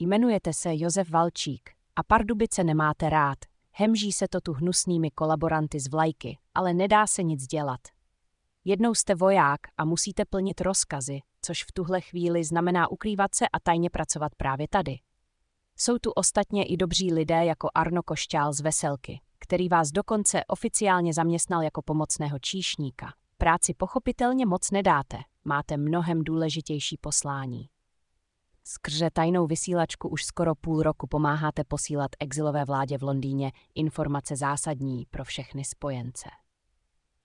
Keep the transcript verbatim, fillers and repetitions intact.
Jmenujete se Josef Valčík a Pardubice nemáte rád. Hemží se to tu hnusnými kolaboranty z vlajky, ale nedá se nic dělat. Jednou jste voják a musíte plnit rozkazy, což v tuhle chvíli znamená ukrývat se a tajně pracovat právě tady. Jsou tu ostatně i dobří lidé jako Arno Košťál z Veselky, který vás dokonce oficiálně zaměstnal jako pomocného číšníka. Práci pochopitelně moc nedáte, máte mnohem důležitější poslání. Skrze tajnou vysílačku už skoro půl roku pomáháte posílat exilové vládě v Londýně informace zásadní pro všechny spojence.